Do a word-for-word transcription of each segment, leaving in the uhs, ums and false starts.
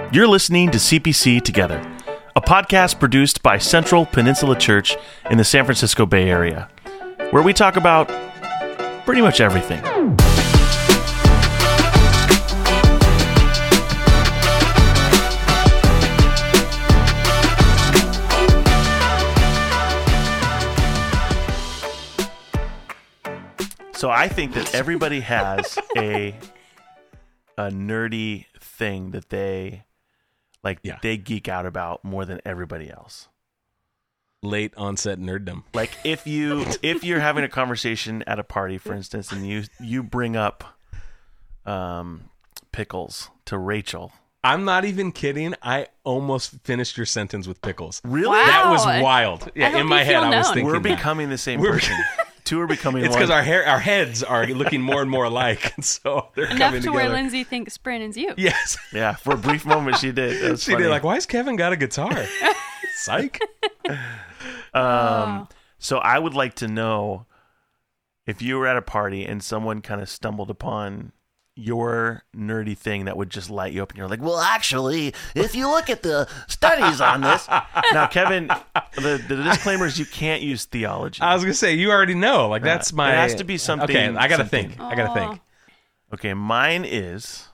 You're listening to C P C Together, a podcast produced by Central Peninsula Church in the San Francisco Bay Area, where we talk about pretty much everything. So I think that everybody has a a nerdy thing that they like Yeah. they geek out about more than everybody else. Late onset nerddom. Like if you if you're having a conversation at a party, for instance, and you you bring up um pickles to Rachel. I'm not even kidding. I almost finished your sentence with pickles. Really? Wow. That was wild. Yeah, I hope in my you head, feel I was known. thinking We're that. becoming the same We're- person. Two are becoming It's one. because our hair, our heads are looking more and more alike, and so they're Enough coming to together. where Lindsay thinks Brandon's you. Yes, Yeah, for a brief moment she did. It was she funny. did. Like, why has Kevin got a guitar? Psych. Um, so I would like to know if you were at a party and someone kind of stumbled upon your nerdy thing that would just light you up, and you're like, "Well, actually, if you look at the studies on this." Now, Kevin, the, the disclaimer is you can't use theology. I was gonna say you already know. Like that's Uh, my. it has to be something- Okay, I gotta something. think. I gotta think. Okay, mine is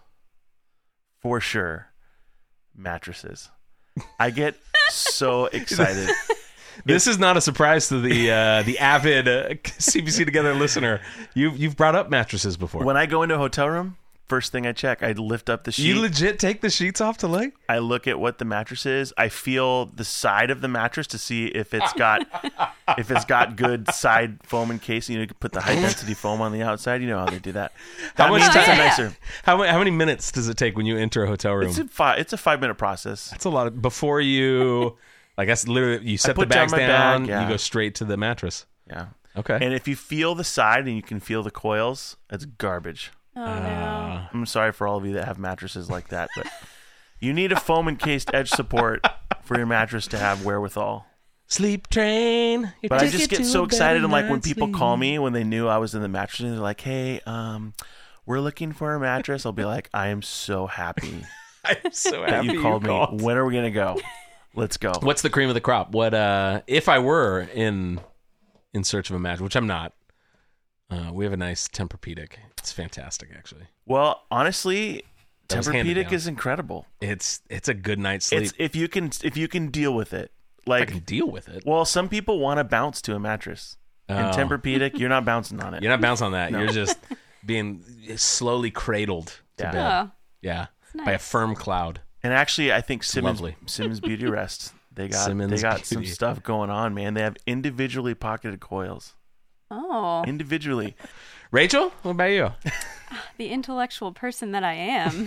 for sure mattresses. I get so excited. This is not a surprise to the uh, the avid uh, C B C Together listener. You've you've brought up mattresses before. When I go into a hotel room, first thing I check, I lift up the sheet. You legit take the sheets off to lay? I look at what the mattress is. I feel the side of the mattress to see if it's got if it's got good side foam encasing. You know, you can put the high density foam on the outside. You know how they do that. That How much means time- it's a nicer. How many how many minutes does it take when you enter a hotel room? It's a five. It's a five minute process. That's a lot of, before you. Like that's literally you set the put down bags my down. bag, yeah. You go straight to the mattress. Yeah. Okay. And if you feel the side and you can feel the coils, it's garbage. Oh, no. Uh, I'm sorry for all of you that have mattresses like that, but you need a foam encased edge support for your mattress to have wherewithal. sleep train. your But I ticket just get to so a excited, better and like when night's people sleep. call me when they knew I was in the mattress, and they're like, "Hey, um, we're looking for a mattress." I'll be like, "I am so happy I'm so that happy you called me. called. When are we gonna go? Let's go." What's the cream of the crop? What uh if I were in in search of a match, which I'm not. Uh, we have a nice Tempur-Pedic. It's fantastic, actually. Well, honestly, That was handed Tempur-Pedic down. is incredible. It's it's a good night's sleep. It's if you can if you can deal with it. I Like, can deal with it. well, some people want to bounce to a mattress, and Oh. Tempur-Pedic, you're not bouncing on it. You're not bouncing on that. No. You're just being slowly cradled to Yeah. bed. Oh, Yeah, nice. by a firm cloud. And actually, I think Simmons lovely. Simmons Beauty Rest. They got Simmons they got some Beauty. stuff going on, man. They have individually pocketed coils. oh, Individually. Rachel, what about you? the intellectual person that I am.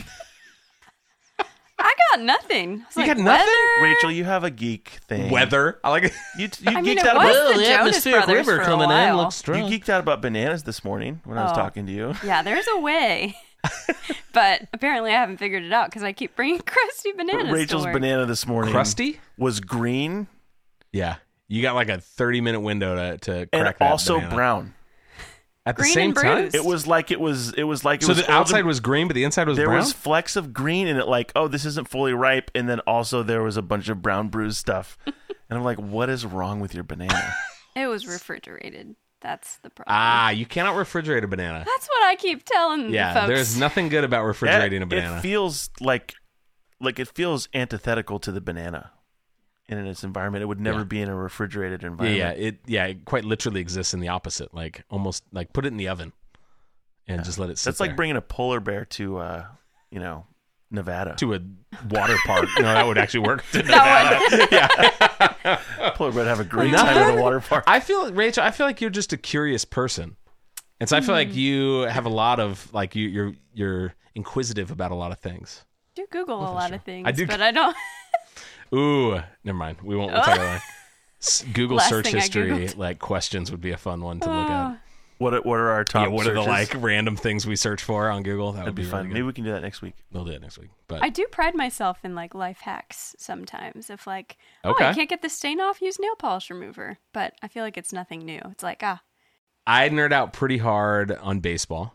I got nothing. I was You like, got nothing? weather? Rachel, you have a geek thing. Weather. I like it. You you I mean, geeked it out was about the Jonas Brothers for a while. you geeked out about bananas this morning when I was Oh. talking to you. Yeah, there's a way. But apparently I haven't figured it out because I keep bringing crusty bananas Rachel's to work. banana this morning Crusty? was green Yeah. You got like a thirty minute window to, to crack and that also banana. brown. At the Green same and time? bruised. It was like it was it was like it So was the old outside and- was green, but the inside was there brown? was flecks of green in it, like, oh, this isn't fully ripe, and then also there was a bunch of brown bruised stuff. And I'm like, what is wrong with your banana? It was refrigerated. That's the problem. Ah, you cannot refrigerate a banana. That's what I keep telling Yeah, folks. there's nothing good about refrigerating a It- banana. It feels like like it feels antithetical to the banana in its environment. It would never Yeah. be in a refrigerated yeah, environment. yeah, it yeah, it quite literally exists in the opposite. Like almost like put it in the oven and just let it sit That's like there. bringing a polar bear to, uh, you know, Nevada. to a water park. No, that would actually work. That would- Polar bear would have a great Nothing? time at a water park. I feel, Rachel, I feel like you're just a curious person. And so I feel like you have a lot of like you you're you're inquisitive about a lot of things. I do Google a lot of things, I do- but I don't. Ooh, never mind. We won't we'll talk about that. S- Google Last search thing I history Googled. like questions would be a fun one to look at. What are, what are our top Yeah, what are the searches? like random things we search for on Google? That That'd would be be fun. really Maybe good. we can do that next week. We'll do it next week. But I do pride myself in like life hacks sometimes. If like, oh, Okay. I can't get the stain off, use nail polish remover. But I feel like it's nothing new. It's like, ah, I nerd out pretty hard on baseball.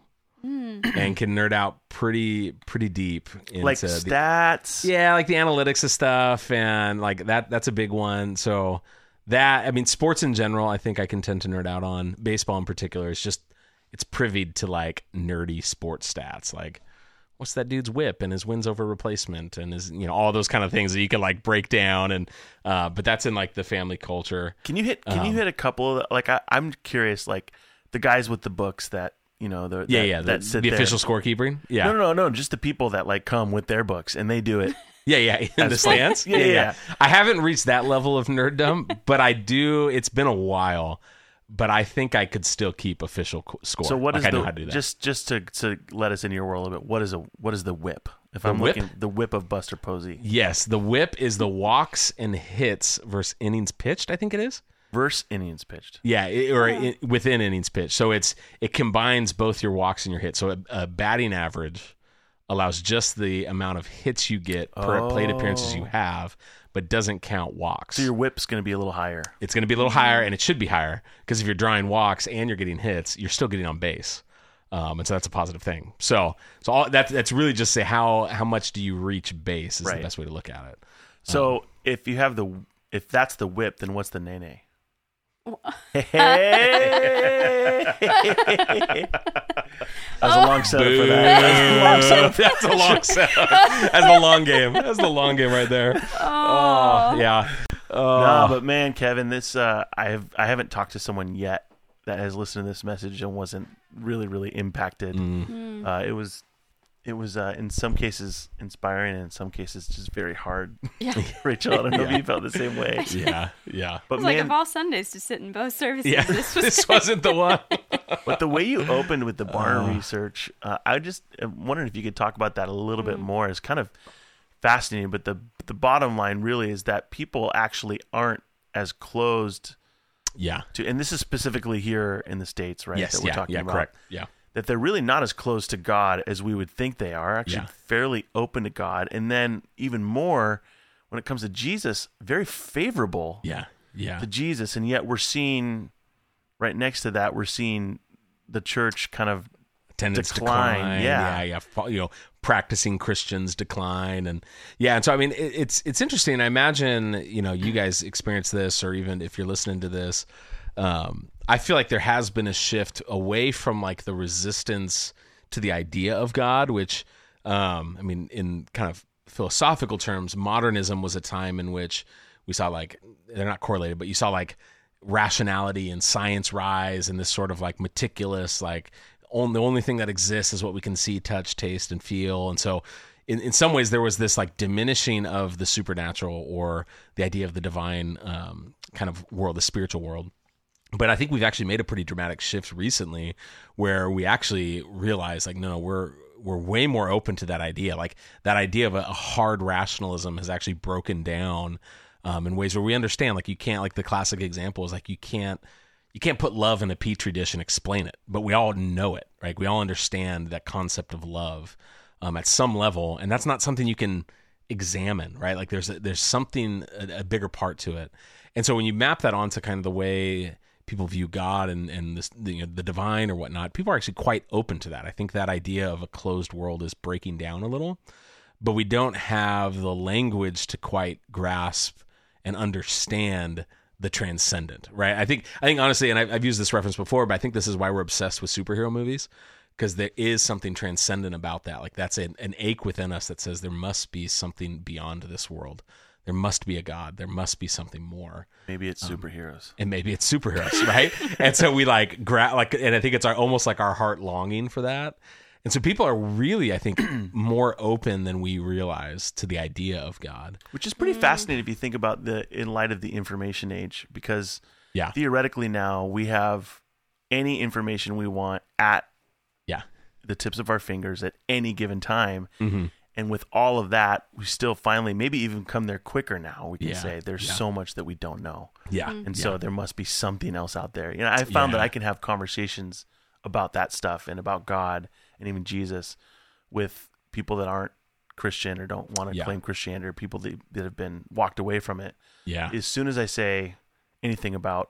and can nerd out pretty pretty deep into Like the, stats. yeah, like the analytics of stuff, and like that that's a big one. So that, I mean, sports in general, I think I can tend to nerd out on. Baseball in particular is just, it's privied to like nerdy sports stats, like what's that dude's whip and his wins over replacement and his, you know, all those kind of things that you can like break down. And uh but that's in like the family culture. Can you hit? Can Um, you hit a couple of, like I, I'm curious, like the guys with the books that you know the Yeah, that, yeah, that the, sit the there. official scorekeeping. Yeah, No, no, no, no, just the people that like come with their books and they do it. yeah, yeah, in the As- stands. Yeah, yeah. I haven't reached that level of nerddom, but I do. It's been a while, but I think I could still keep official co- score. So what like is I know the how to do that. just just to to let us into your world a bit? What is a what is the whip? If The I'm whip? looking, the whip of Buster Posey Yes, the whip is the walks and hits versus innings pitched, I think it is. versus innings pitched. Yeah, it, or it, within innings pitched. So it's it combines both your walks and your hits. So a, a batting average allows just the amount of hits you get per plate appearances you Oh. have, but doesn't count walks. So your whip's going to be a little higher. It's going to be a little higher, and it should be higher because if you're drawing walks and you're getting hits, you're still getting on base, um, and so that's a positive thing. So, so all, that that's really just say how how much do you reach base is Right. the best way to look at it. So if you have the if that's the whip, then what's the nene? That was a long setup for that. That's a long setup. That's the long game. That's the long game right there. Oh, yeah. Oh, No, but man, Kevin, this uh, I have I haven't talked to someone yet that has listened to this message and wasn't really really impacted. Mm. Uh, it was it was uh, in some cases inspiring and in some cases just very hard. Yeah. Rachel, I don't know if Yeah. you felt the same way. yeah, yeah. But It's like man, of all Sundays to sit in both services. Yeah, This was this wasn't the one. but the way you opened with the barn Oh. research, uh, I just am wondering if you could talk about that a little bit more. It's kind of fascinating, but the the bottom line really is that people actually aren't as closed Yeah. to, and this is specifically here in the States, right? Yes. that we're Yeah. talking Yeah. about. Correct. Yeah. That they're really not as close to God as we would think they are. Actually, Yeah. fairly open to God, and then even more when it comes to Jesus, very favorable Yeah. Yeah. to Jesus, and yet we're seeing right next to that, we're seeing the church kind of Attendance decline, decline. yeah. yeah, yeah. Fo- You know, practicing Christians decline, and yeah. And so, I mean, it, it's it's interesting. I imagine you know you guys experience this, or even if you're listening to this, um, I feel like there has been a shift away from like the resistance to the idea of God, which, um, I mean, in kind of philosophical terms, modernism was a time in which we saw like they're not correlated, but you saw like rationality and science rise, and this sort of like meticulous like. Only, the only thing that exists is what we can see, touch, taste, and feel. And so in, in some ways there was this like diminishing of the supernatural or the idea of the divine um, kind of world, the spiritual world. But I think we've actually made a pretty dramatic shift recently where we actually realize like, no, no, we're we're way more open to that idea. Like that idea of a, a hard rationalism has actually broken down um, in ways where we understand, like you can't, like the classic example is like you can't, You can't put love in a petri dish and explain it, but we all know it, right? We all understand that concept of love um, at some level, and that's not something you can examine, right? Like there's a, there's something a, a bigger part to it, and so when you map that onto kind of the way people view God and and this, the, you know, the divine or whatnot, people are actually quite open to that. I think that idea of a closed world is breaking down a little, but we don't have the language to quite grasp and understand the transcendent, right? I think, I think honestly, and I've, I've used this reference before, but I think this is why we're obsessed with superhero movies, because there is something transcendent about that. Like that's an, an ache within us that says there must be something beyond this world. There must be a God. There must be something more. maybe it's superheroes. And maybe it's superheroes, right? And so we like gra- like, and I think it's our, almost like our heart longing for that. And so people are really, I think, more open than we realize to the idea of God. Which is pretty fascinating if you think about the in light of the information age, because Yeah. theoretically now we have any information we want at Yeah. the tips of our fingers at any given time. Mm-hmm. And with all of that, we still finally maybe even come there quicker now. We can Yeah, say there's yeah. so much that we don't know. Yeah. And yeah. so there must be something else out there. You know, I found that Yeah. I can have conversations about that stuff and about God and even Jesus with people that aren't Christian or don't want to Yeah. claim Christianity, or people that, that have been walked away from it. Yeah. As soon as I say anything about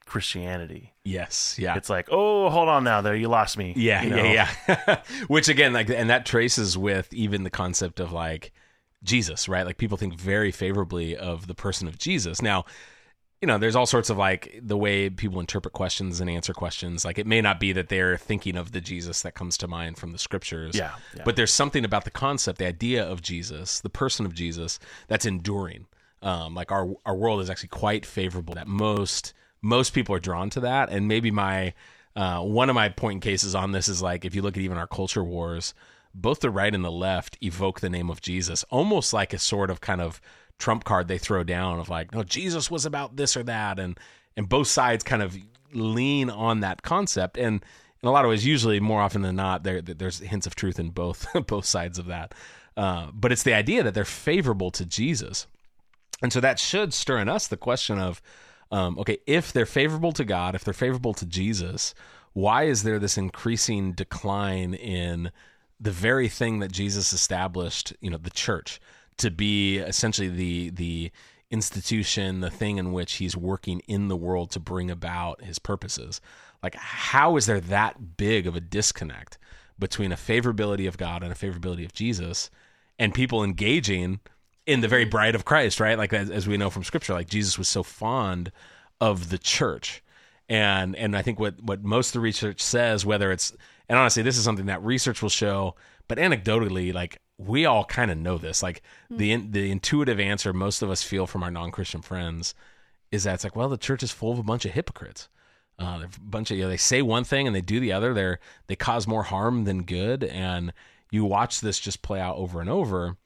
Christianity. Yes, yeah. It's like, oh, hold on now, there, you lost me. Yeah, you know? yeah, yeah. Which again, like, and that traces with even the concept of like Jesus, right? Like people think very favorably of the person of Jesus. Now, you know, there's all sorts of like the way people interpret questions and answer questions. Like it may not be that they're thinking of the Jesus that comes to mind from the scriptures. Yeah, yeah. But there's something about the concept, the idea of Jesus, the person of Jesus, that's enduring. Um, like our our world is actually quite favorable. That most most people are drawn to that. And maybe my uh, one of my point cases on this is like if you look at even our culture wars, both the right and the left evoke the name of Jesus almost like a sort of kind of trump card they throw down of like, no, Jesus was about this or that. And, and both sides kind of lean on that concept. And in a lot of ways, usually more often than not, there there's hints of truth in both, both sides of that. Uh, but it's the idea that they're favorable to Jesus. And so that should stir in us the question of, um, okay, if they're favorable to God, if they're favorable to Jesus, why is there this increasing decline in the very thing that Jesus established, you know, the church, to be essentially the the institution, the thing in which he's working in the world to bring about his purposes? Like, how is there that big of a disconnect between a favorability of God and a favorability of Jesus, and people engaging in the very bride of Christ, right? Like, as, as we know from Scripture, like Jesus was so fond of the church. And and I think what, what most of the research says, whether it's, and honestly, this is something that research will show, but anecdotally, like, we all kind of know this. Like, mm. the the intuitive answer most of us feel from our non-Christian friends is that it's like, well, the church is full of a bunch of hypocrites. Uh, they're a bunch of, you know, they say one thing and they do the other. They're they cause more harm than good, and you watch this just play out over and over.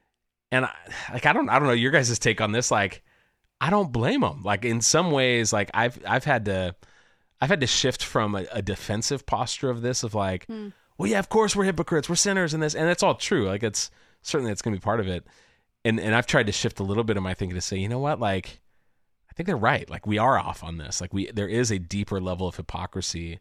And I, like, I don't, I don't know your guys' take on this. Like, I don't blame them. Like, in some ways, like I've, I've had to, I've had to shift from a, a defensive posture of this, of like, mm. well, yeah, of course we're hypocrites, we're sinners in this, and it's all true. Like, it's certainly it's going to be part of it. And and I've tried to shift a little bit of my thinking to say, you know what, like, I think they're right. Like, we are off on this. Like, we there is a deeper level of hypocrisy,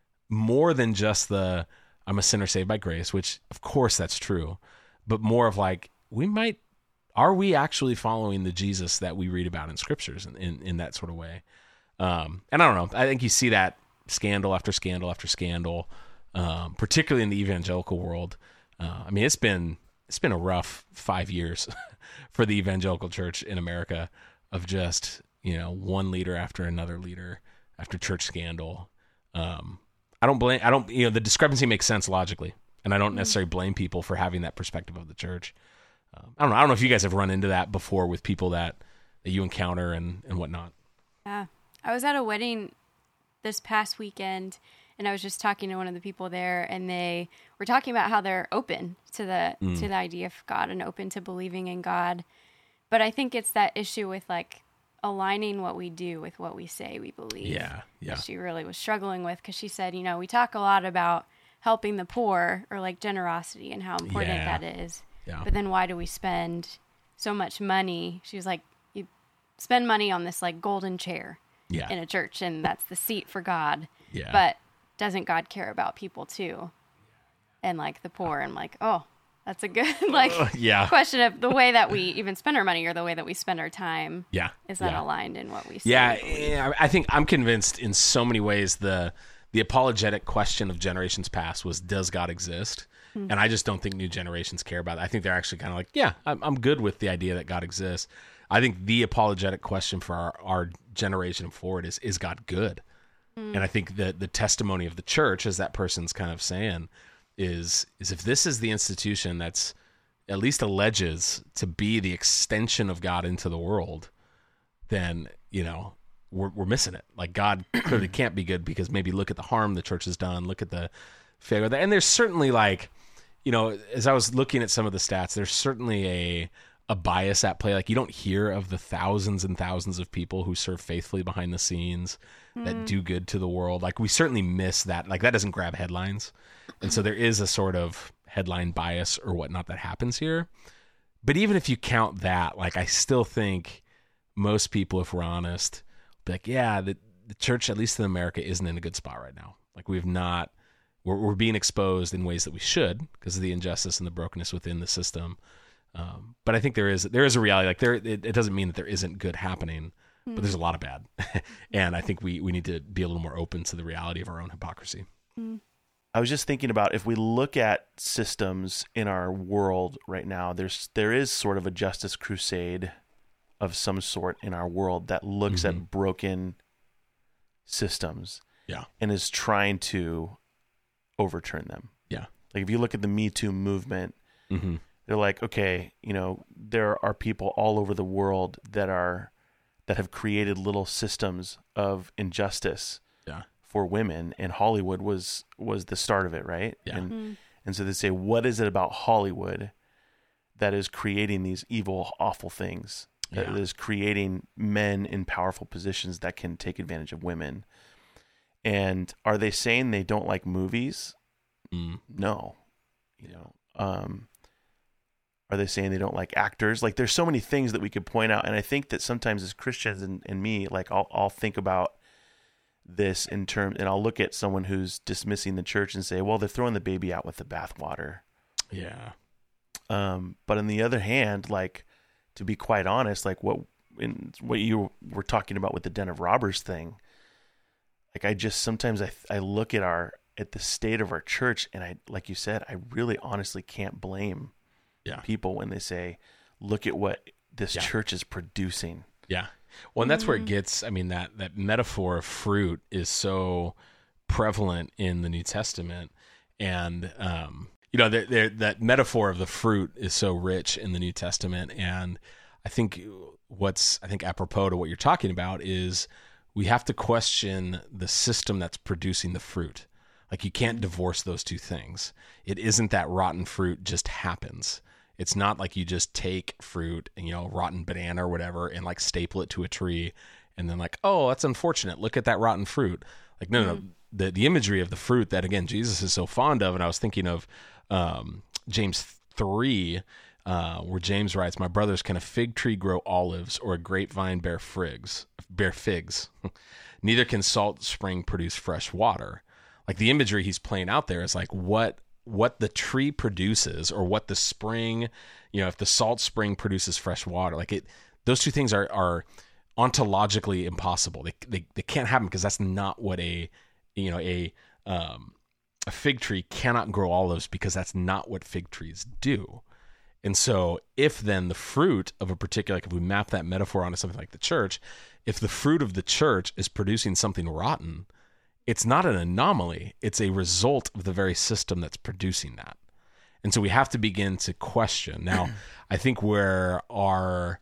more than just the I'm a sinner saved by grace, which of course that's true, but more of like, we might, are we actually following the Jesus that we read about in scriptures in, in, in that sort of way? Um, and I don't know. I think you see that scandal after scandal after scandal, um, particularly in the evangelical world. Uh, I mean, it's been it's been a rough five years for the evangelical church in America, of just, you know, one leader after another leader after church scandal. Um, I don't blame. I don't. You know, the discrepancy makes sense logically, and I don't necessarily blame people for having that perspective of the church. Um, I don't know. I don't know if you guys have run into that before with people that, that you encounter and, and whatnot. Yeah. I was at a wedding this past weekend, and I was just talking to one of the people there, and they were talking about how they're open to the mm. to the idea of God and open to believing in God. But I think it's that issue with like aligning what we do with what we say we believe. Yeah, yeah. That she really was struggling with, because she said, you know, we talk a lot about helping the poor, or like generosity, and how important yeah. that is. Yeah. But then why do we spend so much money? She was like, you spend money on this like golden chair yeah. in a church, and that's the seat for God. Yeah. But doesn't God care about people too? And like the poor, and like, oh, that's a good like uh, yeah. question of the way that we even spend our money, or the way that we spend our time. Yeah. Is that yeah. aligned in what we say? Yeah. yeah. I think I'm convinced in so many ways the the apologetic question of generations past was, does God exist? Mm-hmm. And I just don't think new generations care about it. I think they're actually kind of like, yeah, I'm, I'm good with the idea that God exists. I think the apologetic question for our, our generation forward is, is God good? Mm. And I think that the testimony of the church, as that person's kind of saying, is, is if this is the institution that's at least alleges to be the extension of God into the world, then, you know, we're, we're missing it. Like, God clearly can't be good, because maybe look at the harm the church has done, look at the failure. And there's certainly, like, you know, as I was looking at some of the stats, there's certainly a a bias at play. Like, you don't hear of the thousands and thousands of people who serve faithfully behind the scenes, mm. that do good to the world. Like, we certainly miss that. Like, that doesn't grab headlines. And so there is a sort of headline bias or whatnot that happens here. But even if you count that, like, I still think most people, if we're honest, be like, yeah, the, the church, at least in America, isn't in a good spot right now. Like, we've not, we're, we're being exposed in ways that we should, because of the injustice and the brokenness within the system. Um, but I think there is there is a reality. Like, there, it, it doesn't mean that there isn't good happening. but there's a lot of bad. And I think we, we need to be a little more open to the reality of our own hypocrisy. Mm. I was just thinking about if we look at systems in our world right now, there's there is sort of a justice crusade of some sort in our world that looks Mm-hmm. at broken systems Yeah. and is trying to overturn them. Yeah. Like if you look at the Me Too movement, Mm-hmm. they're like, okay, you know, there are people all over the world that are that have created little systems of injustice Yeah. for women, and Hollywood was was the start of it, right? Yeah. And Mm. and so they say, what is it about Hollywood that is creating these evil, awful things? That Yeah. is creating men in powerful positions that can take advantage of women. And are they saying they don't like movies? Mm. No. You know, um, are they saying they don't like actors? Like there's so many things that we could point out. And I think that sometimes as Christians and, and me, like I'll, I'll think about this in terms, and I'll look at someone who's dismissing the church and say, well, they're throwing the baby out with the bathwater. Yeah. Um, but on the other hand, like, to be quite honest, like what in what you were talking about with the Den of Robbers thing, like I just sometimes I I look at our at the state of our church, and I like you said, I really honestly can't blame Yeah. people when they say, look at what this Yeah. church is producing. Yeah. Well, and that's where it gets, I mean, that, that metaphor of fruit is so prevalent in the New Testament. And, um, you know, there, there, that metaphor of the fruit is so rich in the New Testament. And I think what's, I think apropos to what you're talking about is we have to question the system that's producing the fruit. Like you can't divorce those two things. It isn't that rotten fruit just happens. It's not like you just take fruit and, you know, rotten banana or whatever and like staple it to a tree and then like, oh, that's unfortunate. Look at that rotten fruit. Like, no, no, no. The, the imagery of the fruit that, again, Jesus is so fond of. And I was thinking of um, James three, uh, where James writes, my brothers, can a fig tree grow olives or a grapevine bear figs? Bear figs? Neither can salt spring produce fresh water. Like the imagery he's playing out there is like what what the tree produces or what the spring, you know, if the salt spring produces fresh water, like it, those two things are, are ontologically impossible. They, they, they can't happen because that's not what a, you know, a, um, a fig tree cannot grow olives because that's not what fig trees do. And so if then the fruit of a particular, like if we map that metaphor onto something like the church, if the fruit of the church is producing something rotten, it's not an anomaly. It's a result of the very system that's producing that. And so we have to begin to question. Now, I think where our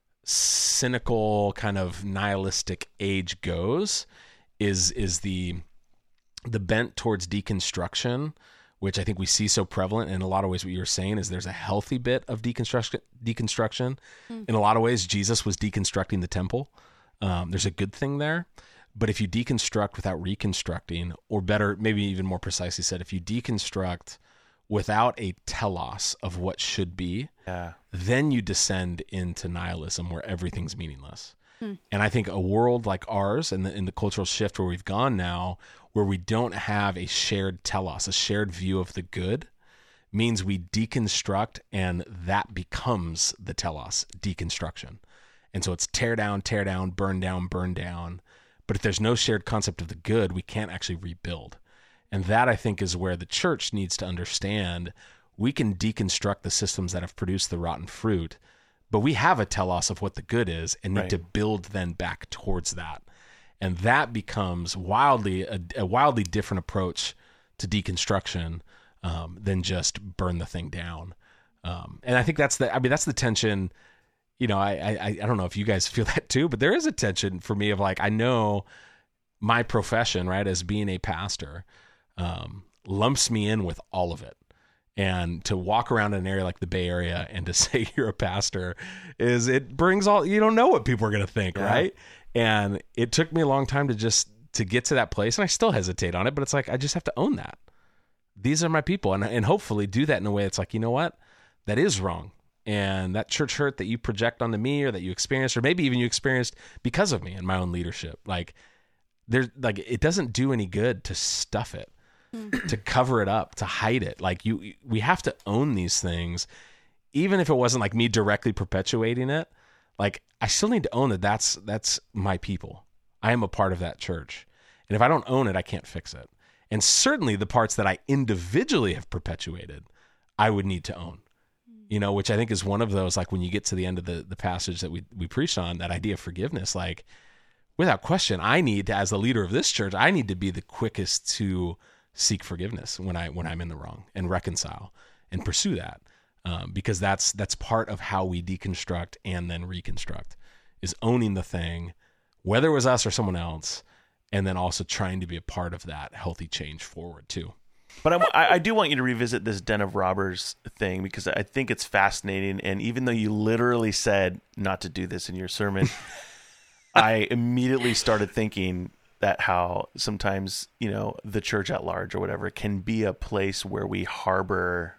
cynical kind of nihilistic age goes is is the the bent towards deconstruction, which I think we see so prevalent in a lot of ways. What you're saying is there's a healthy bit of deconstruction. Deconstruction. Mm. In a lot of ways, Jesus was deconstructing the temple. Um, there's a good thing there. But if you deconstruct without reconstructing, or better, maybe even more precisely said, if you deconstruct without a telos of what should be, Yeah. then you descend into nihilism where everything's meaningless. Hmm. And I think a world like ours and the, in the cultural shift where we've gone now, where we don't have a shared telos, a shared view of the good, means we deconstruct and that becomes the telos, deconstruction. And so it's tear down, tear down, burn down, burn down. But if there's no shared concept of the good, we can't actually rebuild. And that, I think, is where the church needs to understand we can deconstruct the systems that have produced the rotten fruit, but we have a telos of what the good is and need Right. to build then back towards that. And that becomes wildly a, a wildly different approach to deconstruction um, than just burn the thing down. Um, and I think that's the, I mean, that's the tension. You know, I, I I don't know if you guys feel that too, but there is a tension for me of like, I know my profession, right, as being a pastor, um, lumps me in with all of it. And to walk around in an area like the Bay Area and to say you're a pastor is, it brings all, you don't know what people are going to think, Yeah. right? And it took me a long time to just, to get to that place. And I still hesitate on it, but it's like, I just have to own that. These are my people. And, and hopefully do that in a way that's like, you know what, that is wrong. And that church hurt that you project onto me or that you experienced, or maybe even you experienced because of me and my own leadership. Like there's like, it doesn't do any good to stuff it, mm. to cover it up, to hide it. Like you, we have to own these things, even if it wasn't like me directly perpetuating it. like I still need to own that that's that's my people. I am a part of that church. And if I don't own it, I can't fix it. And certainly the parts that I individually have perpetuated, I would need to own. You know, which I think is one of those, like when you get to the end of the, the passage that we, we preached on, that idea of forgiveness, like without question, I need to, as the leader of this church, I need to be the quickest to seek forgiveness when I when I'm in the wrong and reconcile and pursue that. Um, because that's that's part of how we deconstruct and then reconstruct, is owning the thing, whether it was us or someone else, and then also trying to be a part of that healthy change forward too. But I, I do want you to revisit this den of robbers thing, because I think it's fascinating. And even though you literally said not to do this in your sermon, I immediately started thinking that how sometimes, you know, the church at large or whatever can be a place where we harbor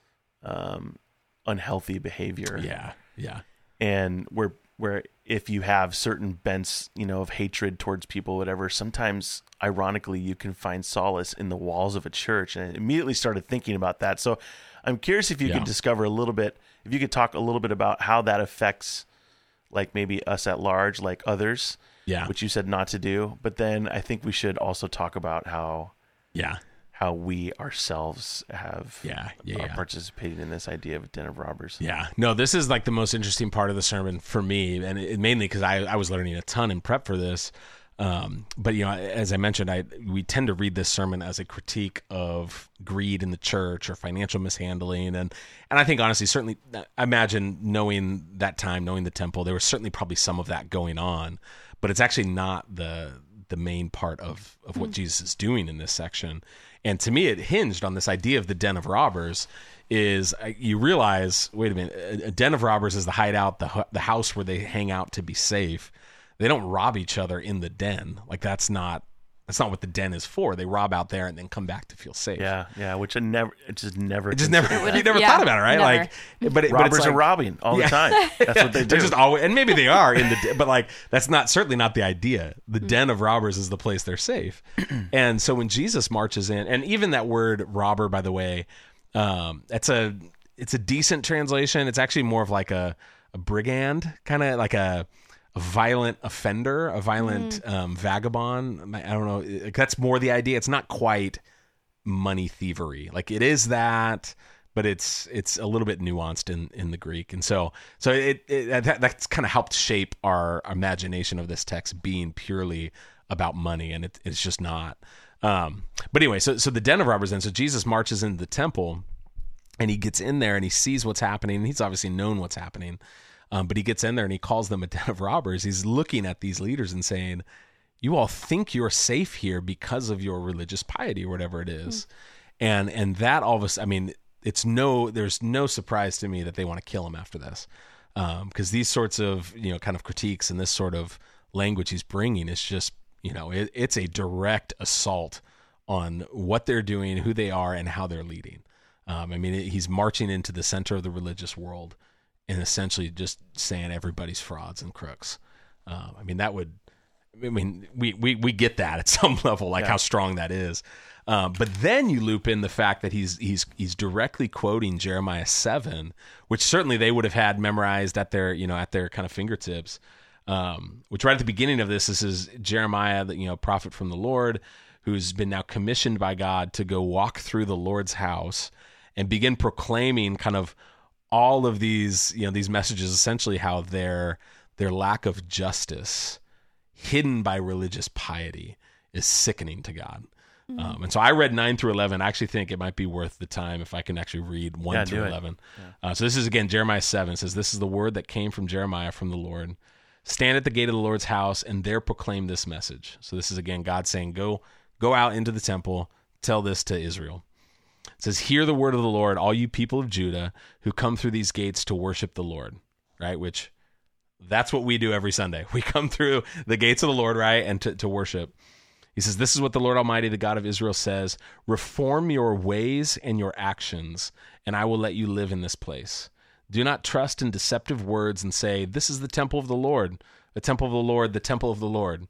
um, unhealthy behavior. Yeah, yeah. And where where if you have certain bents, you know, of hatred towards people, whatever, sometimes ironically you can find solace in the walls of a church. And I immediately started thinking about that. So I'm curious if you yeah. could discover a little bit, if you could talk a little bit about how that affects like maybe us at large, like others, yeah, which you said not to do. But then I think we should also talk about how, yeah, how we ourselves have yeah, yeah, are yeah. participating in this idea of a den of robbers. Yeah, no, this is like the most interesting part of the sermon for me, and it, mainly because I, I was learning a ton in prep for this. Um, but you know, as I mentioned, I we tend to read this sermon as a critique of greed in the church or financial mishandling, and and I think honestly, certainly, I imagine knowing that time, knowing the temple, there was certainly probably some of that going on, but it's actually not the the main part of of what mm. Jesus is doing in this section. And to me, it hinged on this idea of the den of robbers. Is uh, you realize, wait a minute, a, a den of robbers is the hideout, the the house where they hang out to be safe. They don't rob each other in the den. Like that's not that's not what the den is for. They rob out there and then come back to feel safe. Yeah, yeah. Which I never, it just never, it just never, it you never yeah, thought about it, right? Never. Like, but it, robbers but it's like, are robbing all yeah. the time. That's yeah. what they do. They're just always, and maybe they are in the, den, but like that's not certainly not the idea. The mm. den of robbers is the place they're safe. And so when Jesus marches in, and even that word robber, by the way, um, it's a it's a decent translation. It's actually more of like a a brigand, kind of like a. a violent offender, a violent mm. um, vagabond. I don't know. That's more the idea. It's not quite money thievery. Like it is that, but it's it's a little bit nuanced in, in the Greek. And so so it, it that, that's kind of helped shape our imagination of this text being purely about money, and it, it's just not. Um, but anyway, so so the den of robbers then. So Jesus marches into the temple, and he gets in there and he sees what's happening. And he's obviously known what's happening. Um, but he gets in there and he calls them a den of robbers. He's looking at these leaders and saying, you all think you're safe here because of your religious piety or whatever it is. Mm. And and that all of us, I mean, it's no, there's no surprise to me that they want to kill him after this. Um, because these sorts of, you know, kind of critiques and this sort of language he's bringing is just, you know, it, it's a direct assault on what they're doing, who they are, and how they're leading. Um, I mean, it, he's marching into the center of the religious world and essentially just saying everybody's frauds and crooks. Um, I mean, that would, I mean, we, we, we get that at some level, like yeah. how strong that is. Um, but then you loop in the fact that he's he's he's directly quoting Jeremiah seven, which certainly they would have had memorized at their, you know, at their kind of fingertips. Um, which right at the beginning of this, this is Jeremiah, the, you know, prophet from the Lord, who's been now commissioned by God to go walk through the Lord's house and begin proclaiming kind of all of these, you know, these messages, essentially how their their lack of justice, hidden by religious piety, is sickening to God. Mm-hmm. Um, and so I read nine through eleven. I actually think it might be worth the time if I can actually read one yeah, through eleven. Yeah. Uh, so this is, again, Jeremiah seven. It says, this is the word that came from Jeremiah from the Lord. Stand at the gate of the Lord's house and there proclaim this message. So this is, again, God saying, go, go out into the temple, tell this to Israel. It says, hear the word of the Lord, all you people of Judah who come through these gates to worship the Lord, right? Which that's what we do every Sunday. We come through the gates of the Lord, right? And to, to worship. He says, this is what the Lord Almighty, the God of Israel says, reform your ways and your actions, and I will let you live in this place. Do not trust in deceptive words and say, this is the temple of the Lord, the temple of the Lord, the temple of the Lord.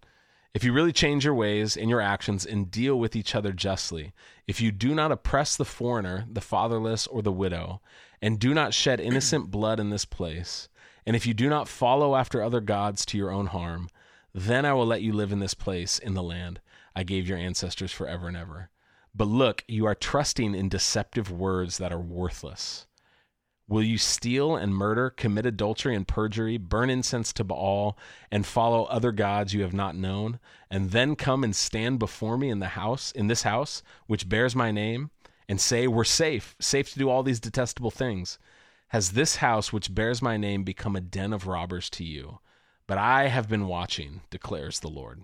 If you really change your ways and your actions and deal with each other justly, if you do not oppress the foreigner, the fatherless, or the widow, and do not shed innocent blood in this place, and if you do not follow after other gods to your own harm, then I will let you live in this place in the land I gave your ancestors forever and ever. But look, you are trusting in deceptive words that are worthless. Will you steal and murder, commit adultery and perjury, burn incense to Baal, and follow other gods you have not known, and then come and stand before me in the house, in this house, which bears my name, and say, we're safe, safe to do all these detestable things? Has this house, which bears my name, become a den of robbers to you? But I have been watching, declares the Lord.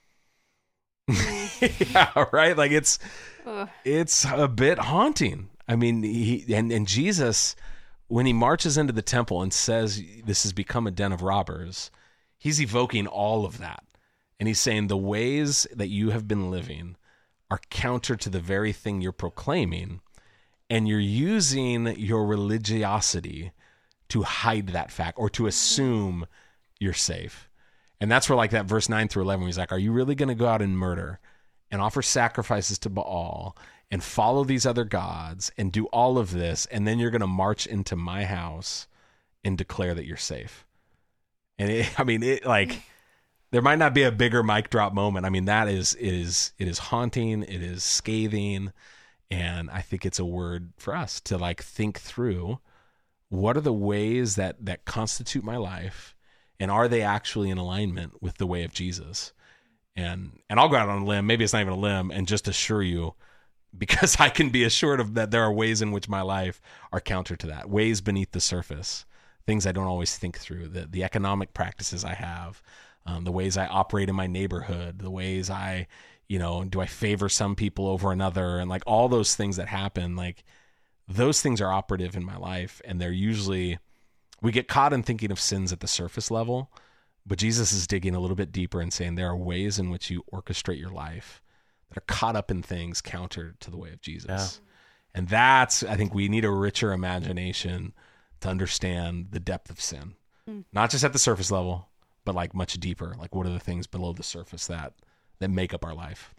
Yeah, right? Like it's, Ugh. it's a bit haunting. I mean, he, and, and Jesus, when he marches into the temple and says this has become a den of robbers, he's evoking all of that. And he's saying the ways that you have been living are counter to the very thing you're proclaiming, and you're using your religiosity to hide that fact or to assume you're safe. And that's where like that verse nine through eleven, he's like, are you really going to go out and murder and offer sacrifices to Baal and follow these other gods and do all of this, and then you're going to march into my house and declare that you're safe? And it, I mean, it like there might not be a bigger mic drop moment. I mean, that is is it is haunting, it is scathing, and I think it's a word for us to like think through what are the ways that that constitute my life, and are they actually in alignment with the way of Jesus? And and I'll go out on a limb, maybe it's not even a limb, and just assure you, because I can be assured of that there are ways in which my life are counter to that, ways beneath the surface, things I don't always think through, the, the economic practices I have, um, the ways I operate in my neighborhood, the ways I, you know, do I favor some people over another, and like all those things that happen, like those things are operative in my life, and they're usually, we get caught in thinking of sins at the surface level, but Jesus is digging a little bit deeper and saying there are ways in which you orchestrate your life that are caught up in things counter to the way of Jesus. Yeah. And that's, I think we need a richer imagination to understand the depth of sin, mm. not just at the surface level, but like much deeper. Like what are the things below the surface that, that make up our life?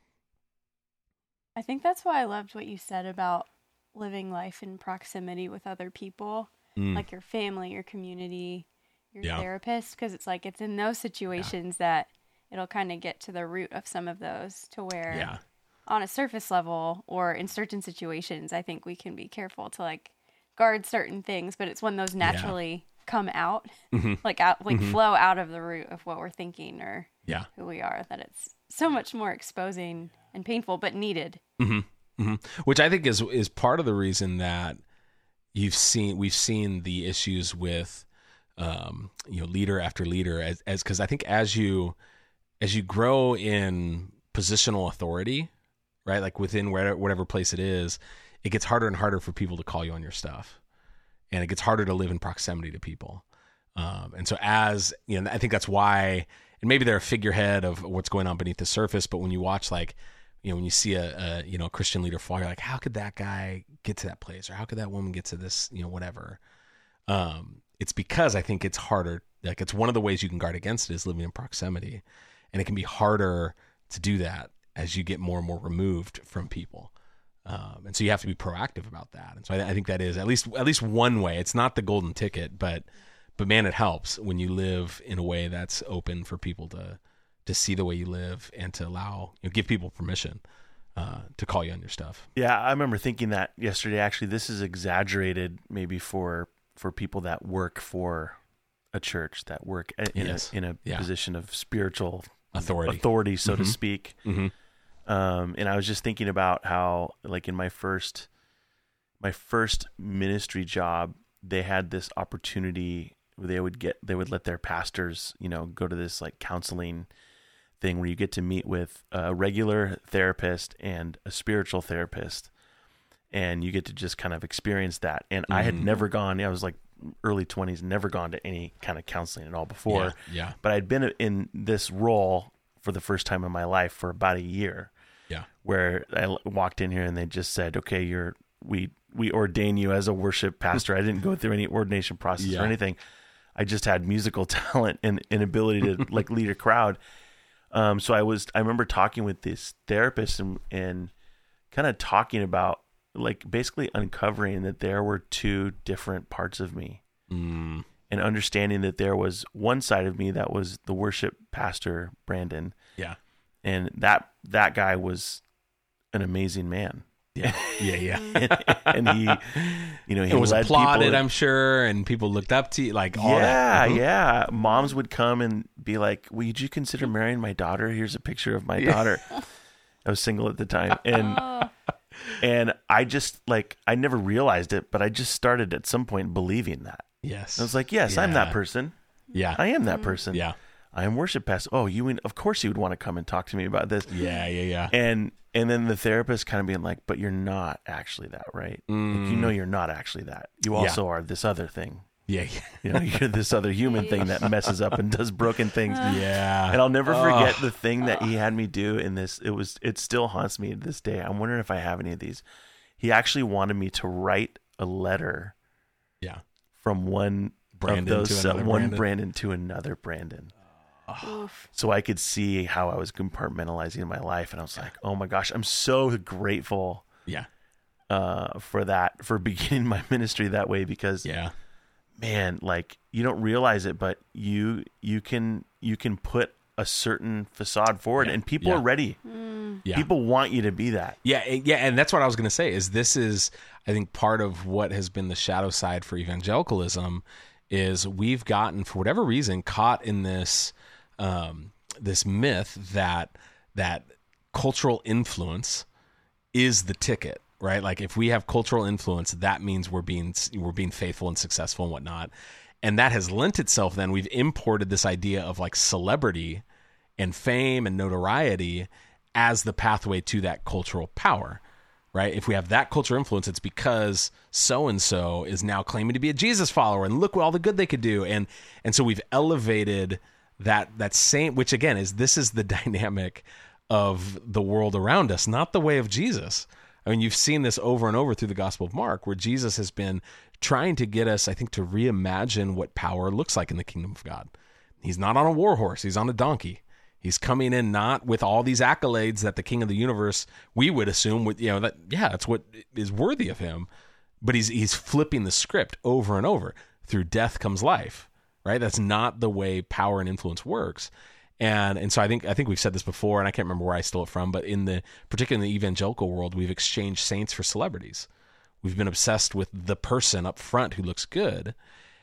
I think that's why I loved what you said about living life in proximity with other people, mm. like your family, your community, your yeah. therapist, because it's like, it's in those situations yeah. that it'll kind of get to the root of some of those, to where yeah. on a surface level or in certain situations, I think we can be careful to like guard certain things, but it's when those naturally yeah. come out, mm-hmm. like out, like mm-hmm. flow out of the root of what we're thinking or yeah. who we are, that it's so much more exposing and painful, but needed. Mm-hmm. Mm-hmm. Which I think is, is part of the reason that you've seen, we've seen the issues with, um, you know, leader after leader as, as, cause I think as you, as you grow in positional authority, right? Like within whatever, whatever place it is, it gets harder and harder for people to call you on your stuff, and it gets harder to live in proximity to people. Um, and so as, you know, I think that's why, and maybe they're a figurehead of what's going on beneath the surface, but when you watch, like, you know, when you see a, a you know, a Christian leader fall, you're like, how could that guy get to that place? Or how could that woman get to this, you know, whatever. Um, it's because I think it's harder. Like it's one of the ways you can guard against it is living in proximity. And it can be harder to do that as you get more and more removed from people. Um, and so you have to be proactive about that. And so I, I think that is at least, at least one way. It's not the golden ticket, but, but man, it helps when you live in a way that's open for people to, to see the way you live and to allow, you know, give people permission, uh, to call you on your stuff. Yeah. I remember thinking that yesterday. Actually, this is exaggerated maybe for, for people that work for a church, that work in yes. a, in a yeah. position of spiritual authority, authority, so mm-hmm. to speak. Mm-hmm. Um, and I was just thinking about how, like in my first, my first ministry job, they had this opportunity where they would get, they would let their pastors, you know, go to this like counseling thing where you get to meet with a regular therapist and a spiritual therapist, and you get to just kind of experience that. And mm-hmm. I had never gone, I was like early twenties, never gone to any kind of counseling at all before. Yeah, yeah. But I'd been in this role for the first time in my life for about a year. Yeah. Where I walked in here and they just said, okay, you're, we, we ordain you as a worship pastor. I didn't go through any ordination process yeah. or anything. I just had musical talent and, and ability to like lead a crowd. Um, so I was, I remember talking with this therapist and, and kind of talking about, like, basically uncovering that there were two different parts of me, mm. and understanding that there was one side of me that was the worship pastor, Brandon. Yeah. And that, that guy was an amazing man. Yeah. Yeah. Yeah. and, and he, you know, he it was led applauded, people, I'm sure. And people looked up to you, like, all yeah, that. Mm-hmm. yeah. Moms would come and be like, would you consider marrying my daughter? Here's a picture of my Yeah. daughter. I was single at the time. And, Oh. and I just, like, I never realized it, but I just started at some point believing that. Yes. I was like, yes, I'm Yeah. that person. Yeah. I am that person. Yeah. I am worship pastor. Oh, you would, of course you would want to come and talk to me about this. Yeah. Yeah. Yeah. And and then the therapist kind of being like, but you're not actually that, right? Mm. Like, you know you're not actually that. You Yeah. also are this other thing. Yeah. Yeah. You know, you're this other human thing that messes up and does broken things. Yeah. And I'll never Oh. forget the thing that he had me do in this. It was it still haunts me to this day. I'm wondering if I have any of these. He actually wanted me to write a letter Yeah. from one Brandon of those to another one Brandon. Brandon to another Brandon. Oof. So I could see how I was compartmentalizing my life, and I was like, "Oh my gosh, I'm so grateful Yeah. uh, for that, for beginning my ministry that way." Because, Yeah. man, like, you don't realize it, but you you can you can put a certain facade forward, Yeah. and people Yeah. are ready. Yeah. People want you to be that. Yeah, and- yeah, and that's what I was going to say. Is this is I think part of what has been the shadow side for evangelicalism is we've gotten, for whatever reason, caught in this um, this myth that that cultural influence is the ticket, right? Like if we have cultural influence, that means we're being we're being faithful and successful and whatnot. And that has lent itself. Then we've imported this idea of like celebrity and fame and notoriety as the pathway to that cultural power, right? If we have that cultural influence, it's because so-and-so is now claiming to be a Jesus follower and look what all the good they could do. And, and so we've elevated that, that same, which again is, this is the dynamic of the world around us, not the way of Jesus. I mean, you've seen this over and over through the Gospel of Mark, where Jesus has been trying to get us, I think, to reimagine what power looks like in the kingdom of God. He's not on a war horse. He's on a donkey. He's coming in not with all these accolades that the king of the universe, we would assume, would, you know, that, yeah, that's what is worthy of him. But he's he's flipping the script over and over. Through death comes life, right? That's not the way power and influence works. And and so I think I think we've said this before, and I can't remember where I stole it from, but in the particularly in the evangelical world, we've exchanged saints for celebrities. We've been obsessed with the person up front who looks good.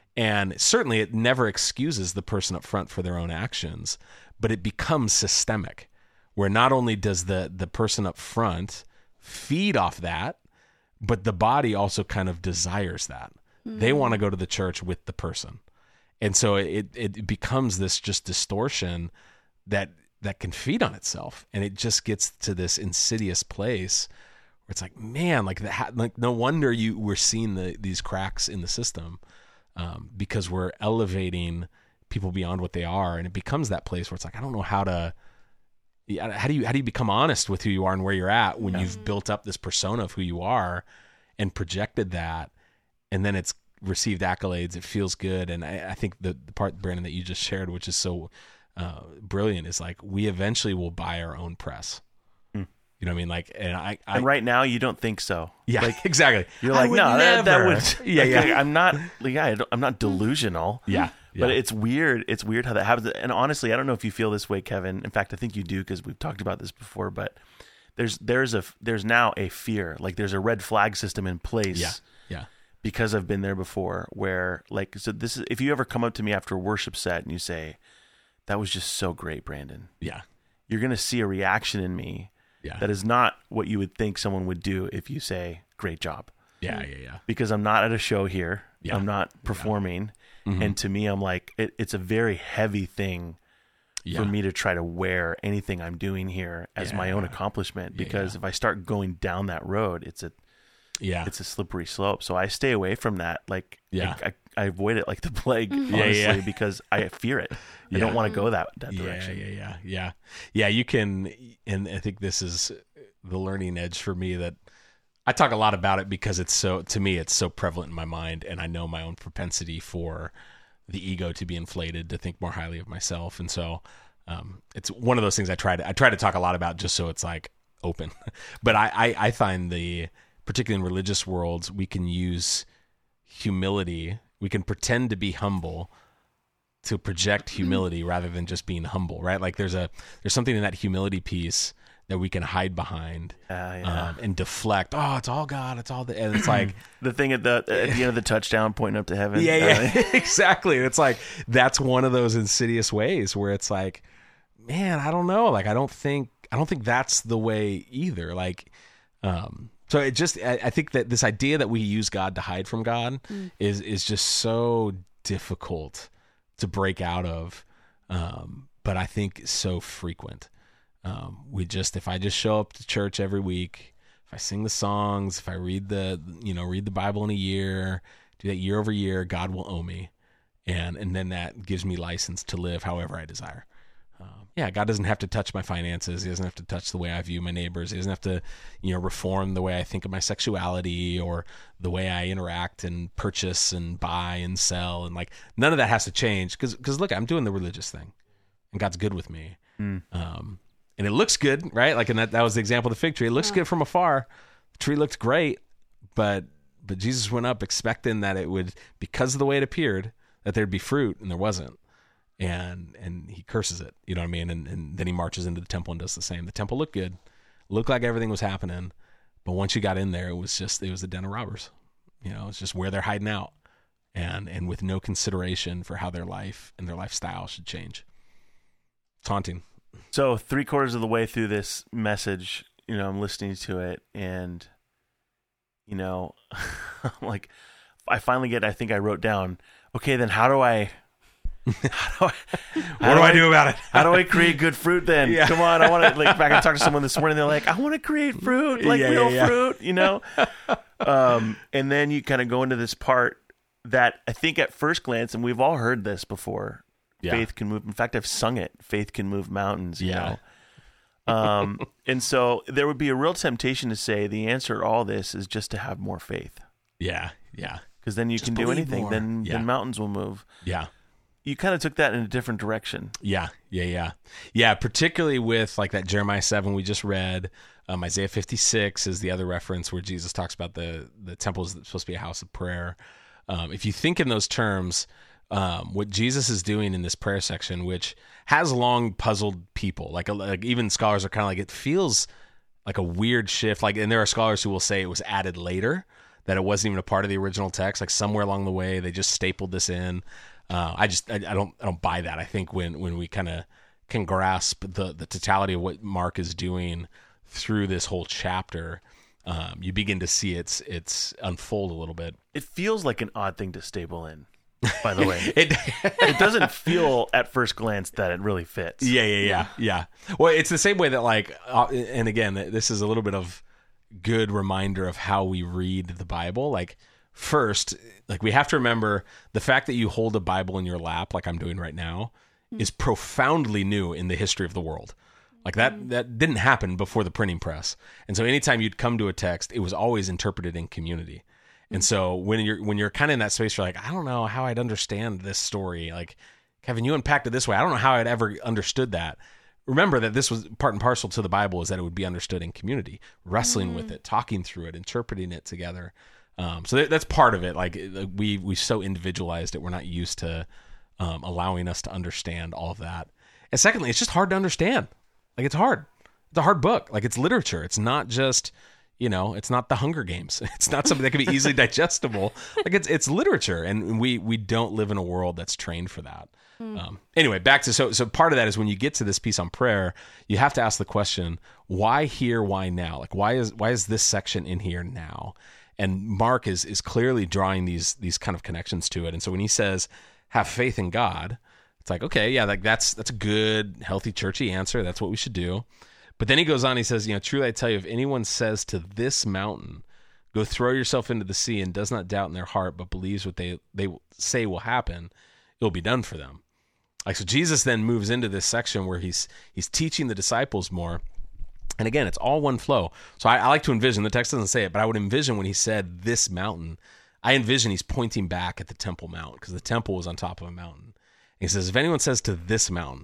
And certainly it never excuses the person up front for their own actions, but it becomes systemic, where not only does the the person up front feed off that, but the body also kind of desires that. Mm. They want to go to the church with the person. And so it it becomes this just distortion that that can feed on itself, and it just gets to this insidious place where it's like, man, like that, like no wonder you we're seeing the these cracks in the system, um, because we're elevating people beyond what they are, and it becomes that place where it's like, I don't know how to how do you how do you become honest with who you are and where you're at when yeah. you've built up this persona of who you are and projected that, and then it's received accolades, it feels good. And I, I think the, the part, Brandon, that you just shared, which is so uh, brilliant, is like, we eventually will buy our own press. Mm. You know what I mean? Like, and I, I and right now you don't think so. Yeah, like, exactly. You're like, no, that, that would, yeah, like, yeah. I'm not, like, yeah, I'm not delusional. Yeah. Yeah. But it's weird. It's weird how that happens. And honestly, I don't know if you feel this way, Kevin. In fact, I think you do, because we've talked about this before, but there's, there's a, there's now a fear, like there's a red flag system in place. Yeah. Yeah. Because I've been there before, where like, so this is, if you ever come up to me after a worship set and you say, that was just so great, Brandon. Yeah. You're going to see a reaction in me yeah. that is not what you would think someone would do if you say, great job. Yeah. Yeah. Yeah. Because I'm not at a show here. Yeah. I'm not performing. Yeah. Mm-hmm. And to me, I'm like, it, it's a very heavy thing yeah. for me to try to wear anything I'm doing here as yeah. my own accomplishment. Because yeah. if I start going down that road, it's a, Yeah, it's a slippery slope. So I stay away from that. Like, yeah. I, I, I avoid it like the plague, Mm-hmm. honestly, yeah, yeah. because I fear it. I yeah. don't want to go that, that yeah, direction. Yeah, yeah, yeah, yeah. You can, and I think this is the learning edge for me, that I talk a lot about it because it's so, to me, it's so prevalent in my mind, and I know my own propensity for the ego to be inflated, to think more highly of myself. And so Um, it's one of those things I try to I try to talk a lot about just so it's like open. But I, I, I find the particularly in religious worlds we can use humility. We can pretend to be humble to project humility rather than just being humble, right? Like there's a there's something in that humility piece that we can hide behind uh, yeah. um, and deflect. Oh, it's all God. It's all the, and it's like the thing at the at the end of the touchdown pointing up to heaven. Yeah, yeah, uh, exactly. It's like that's one of those insidious ways where it's like, man, I don't know. Like I don't think I don't think that's the way either. Like, um, so it just I, I think that this idea that we use God to hide from God mm. is is just so difficult to break out of, um, but I think so frequent. Um, we just, if I just show up to church every week, if I sing the songs, if I read the, you know, read the Bible in a year, do that year over year, God will owe me. And, and then that gives me license to live however I desire. Um, yeah, God doesn't have to touch my finances. He doesn't have to touch the way I view my neighbors. He doesn't have to, you know, reform the way I think of my sexuality or the way I interact and purchase and buy and sell. And like, none of that has to change. Cause, cause look, I'm doing the religious thing and God's good with me. Mm. Um, and it looks good, right? Like, and that, that was the example of the fig tree. It looks yeah. good from afar. The tree looked great, but, but Jesus went up expecting that it would, because of the way it appeared, that there'd be fruit, and there wasn't. And and he curses it, you know what I mean? And, and then he marches into the temple and does the same. The temple looked good, looked like everything was happening, but once you got in there, it was just, it was a den of robbers. You know, it's just where they're hiding out, and and with no consideration for how their life and their lifestyle should change. It's haunting. So three quarters of the way through this message, you know, I'm listening to it, and, you know, like, I finally get, I think I wrote down, okay, then how do I... How do I, what do I, I do about it? How do I create good fruit then? Yeah. Come on, I want to, like, back I talked to someone this morning, they're like, I want to create fruit, like yeah, real yeah, yeah. fruit, you know? um, and then you kind of go into this part that I think at first glance, and we've all heard this before, yeah. faith can move. In fact, I've sung it, faith can move mountains, you yeah. know? Um, and so there would be a real temptation to say the answer to all this is just to have more faith. Yeah, yeah. Because then you just can do anything, more. then, yeah. then mountains will move. Yeah. You kind of took that in a different direction. Yeah, yeah, yeah. Yeah, particularly with like that Jeremiah seven we just read. Um, Isaiah fifty-six is the other reference where Jesus talks about the, the temple is supposed to be a house of prayer. Um, if you think in those terms, um, what Jesus is doing in this prayer section, which has long puzzled people, like, like even scholars are kind of like, it feels like a weird shift. Like, and there are scholars who will say it was added later, that it wasn't even a part of the original text. Like somewhere along the way, they just stapled this in. Uh, I just I, I don't I don't buy that. I think when when we kind of can grasp the the totality of what Mark is doing through this whole chapter, um, you begin to see its its unfold a little bit. It feels like an odd thing to staple in, by the way. it it doesn't feel at first glance that it really fits. Yeah, yeah, yeah, yeah. Well, it's the same way that like, uh, and again, this is a little bit of good reminder of how we read the Bible. Like, first, like we have to remember the fact that you hold a Bible in your lap, like I'm doing right now, mm. is profoundly new in the history of the world. Like that, mm. that didn't happen before the printing press. And so anytime you'd come to a text, it was always interpreted in community. Mm. And so when you're, when you're kind of in that space, you're like, I don't know how I'd understand this story. Like, Kevin, you unpacked it this way. I don't know how I'd ever understood that. Remember that this was part and parcel to the Bible, is that it would be understood in community, wrestling mm. with it, talking through it, interpreting it together. Um, so that, that's part of it. Like we we so individualized it, we're not used to um, allowing us to understand all of that. And secondly, it's just hard to understand. Like it's hard. It's a hard book. Like it's literature. It's not just, you know, it's not the Hunger Games. It's not something that can be easily digestible. Like it's it's literature, and we we don't live in a world that's trained for that. Mm. Um, anyway, back to so so part of that is when you get to this piece on prayer, you have to ask the question: why here? Why now? Like why is why is this section in here now? And Mark is is clearly drawing these these kind of connections to it. And so when he says, have faith in God, it's like, okay, yeah, like that's that's a good, healthy, churchy answer. That's what we should do. But then he goes on, he says, you know, truly I tell you, if anyone says to this mountain, go throw yourself into the sea, and does not doubt in their heart, but believes what they, they say will happen, it will be done for them. Like, so Jesus then moves into this section where he's he's teaching the disciples more. And again, it's all one flow. So I, I like to envision, the text doesn't say it, but I would envision when he said this mountain, I envision he's pointing back at the Temple Mount, because the temple was on top of a mountain. And he says, if anyone says to this mountain,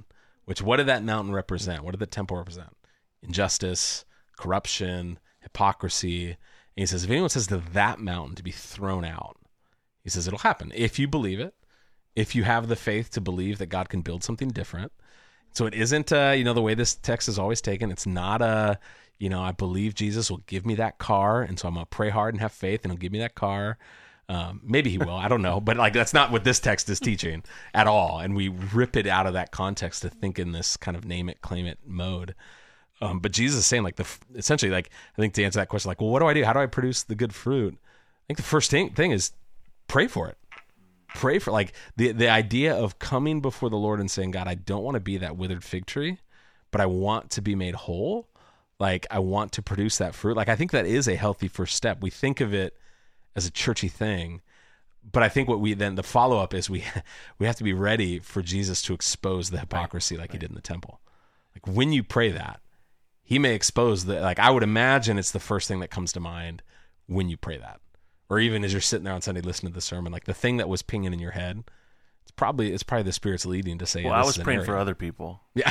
Which, what did that mountain represent? What did the temple represent? Injustice, corruption, hypocrisy. And he says, if anyone says to that mountain to be thrown out, he says it'll happen if you believe it, if you have the faith to believe that God can build something different. So it isn't, uh, you know, the way this text is always taken. It's not a, you know, I believe Jesus will give me that car, and so I'm going to pray hard and have faith, and he'll give me that car. Um, maybe he will. I don't know. But like that's not what this text is teaching at all. And we rip it out of that context to think in this kind of name it, claim it mode. Um, but Jesus is saying like the essentially like I think to answer that question, like, well, what do I do? How do I produce the good fruit? I think the first thing, thing is pray for it. Pray for like the the idea of coming before the Lord and saying, God, I don't want to be that withered fig tree, but I want to be made whole. Like I want to produce that fruit. Like I think that is a healthy first step. We think of it as a churchy thing, but I think what we then the follow up is we we have to be ready for Jesus to expose the hypocrisy, right, like right. he did in the temple. Like when you pray that, he may expose the like I would imagine it's the first thing that comes to mind when you pray that, or even as you're sitting there on Sunday listening to the sermon, like the thing that was pinging in your head, it's probably it's probably the Spirit's leading to say. Well, yeah, I was praying for other people. Yeah.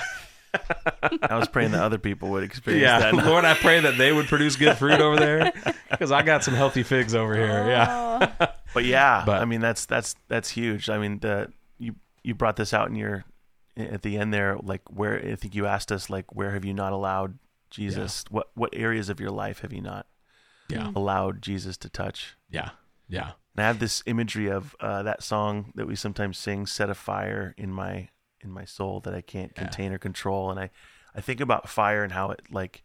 I was praying that other people would experience yeah, that. Lord, I pray that they would produce good fruit over there because I got some healthy figs over here. Yeah, but yeah, but, I mean that's that's that's huge. I mean, the you you brought this out in your at the end there, like where I think you asked us, like where have you not allowed Jesus? Yeah. What what areas of your life have you not yeah. allowed Jesus to touch? Yeah, yeah. And I have this imagery of uh, that song that we sometimes sing, "Set a fire in my." in my soul that I can't yeah. contain or control. And I, I think about fire and how it like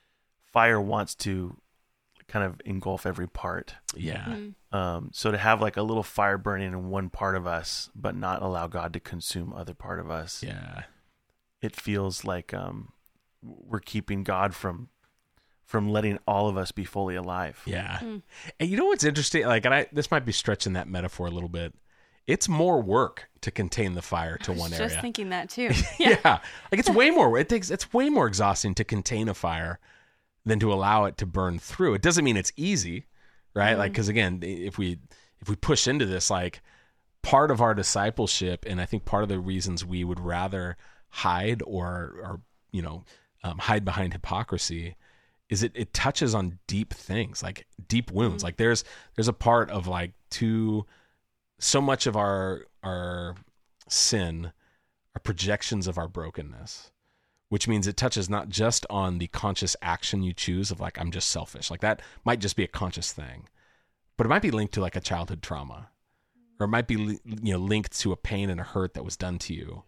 fire wants to kind of engulf every part. Yeah. Mm-hmm. Um, so to have like a little fire burning in one part of us, but not allow God to consume other part of us. Yeah. It feels like, um, we're keeping God from, from letting all of us be fully alive. Yeah. Mm. And you know what's interesting? Like, and I, this might be stretching that metaphor a little bit. It's more work to contain the fire to I was one just area. Just thinking that too. Yeah. yeah. Like it's way more, it takes, it's way more exhausting to contain a fire than to allow it to burn through. It doesn't mean it's easy, right? Mm-hmm. Like, cause again, if we, if we push into this, like part of our discipleship, and I think part of the reasons we would rather hide or, or, you know, um, hide behind hypocrisy is it, it touches on deep things, like deep wounds. Mm-hmm. Like there's, there's a part of like two, so much of our our sin are projections of our brokenness, which means it touches not just on the conscious action you choose of like, I'm just selfish. Like that might just be a conscious thing, but it might be linked to like a childhood trauma, or it might be, you know, linked to a pain and a hurt that was done to you.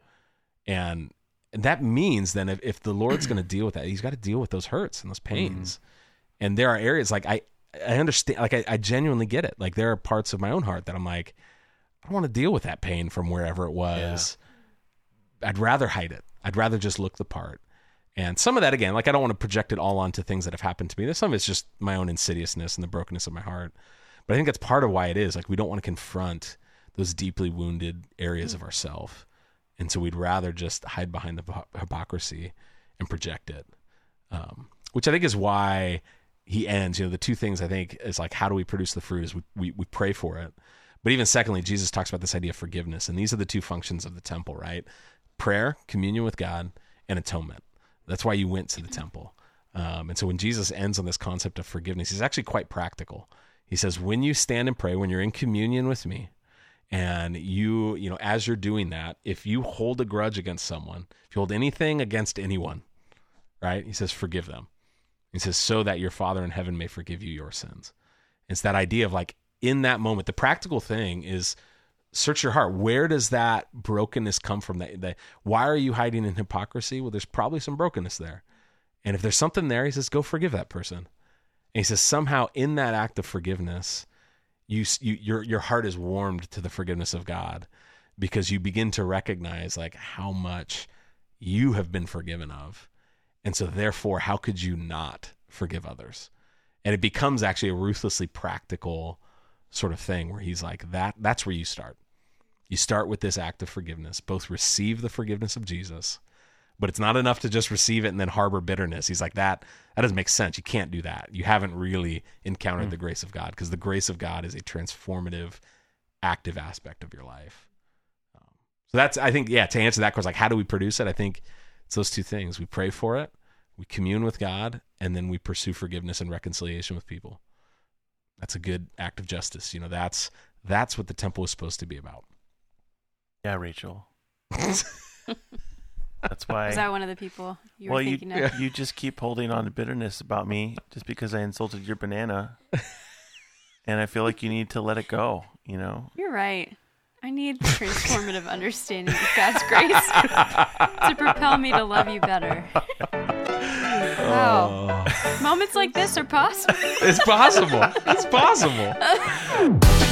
And, and that means then if, if the Lord's going to deal with that, he's got to deal with those hurts and those pains. Mm. And there are areas like, I, I understand, like I, I genuinely get it. Like there are parts of my own heart that I'm like, I don't want to deal with that pain from wherever it was. Yeah. I'd rather hide it. I'd rather just look the part. And some of that, again, like I don't want to project it all onto things that have happened to me. There's some of it's just my own insidiousness and the brokenness of my heart. But I think that's part of why it is. Like we don't want to confront those deeply wounded areas mm-hmm. of ourselves. And so we'd rather just hide behind the hypocrisy and project it. Um, which I think is why he ends, you know, the two things I think is like, how do we produce the fruit is we, we, we pray for it. But even secondly, Jesus talks about this idea of forgiveness. And these are the two functions of the temple, right? Prayer, communion with God, and atonement. That's why you went to the temple. Um, and so when Jesus ends on this concept of forgiveness, he's actually quite practical. He says, when you stand and pray, when you're in communion with me, and you, you know, as you're doing that, if you hold a grudge against someone, if you hold anything against anyone, right? He says, forgive them. He says, so that your Father in heaven may forgive you your sins. It's that idea of like, in that moment, the practical thing is search your heart. Where does that brokenness come from? That, that why are you hiding in hypocrisy? Well, there's probably some brokenness there. And if there's something there, he says, go forgive that person. And he says, somehow in that act of forgiveness, you, you your your heart is warmed to the forgiveness of God because you begin to recognize like how much you have been forgiven of. And so therefore, how could you not forgive others? And it becomes actually a ruthlessly practical sort of thing where he's like, that that's where you start. You start with this act of forgiveness, both receive the forgiveness of Jesus, but it's not enough to just receive it and then harbor bitterness. He's like, that, that doesn't make sense. You can't do that. You haven't really encountered mm. the grace of God, because the grace of God is a transformative, active aspect of your life. Um, So that's, I think, yeah, to answer that question, like, how do we produce it? I think it's those two things. We pray for it, we commune with God, and then we pursue forgiveness and reconciliation with people. That's a good act of justice. You know, that's that's what the temple is supposed to be about. Yeah, Rachel. That's why. Is that one of the people you were well, thinking you, of? you just keep holding on to bitterness about me just because I insulted your banana. And I feel like you need to let it go, you know? You're right. I need transformative understanding of God's grace to propel me to love you better. Wow. Oh. Moments like this are possible. It's possible. It's possible.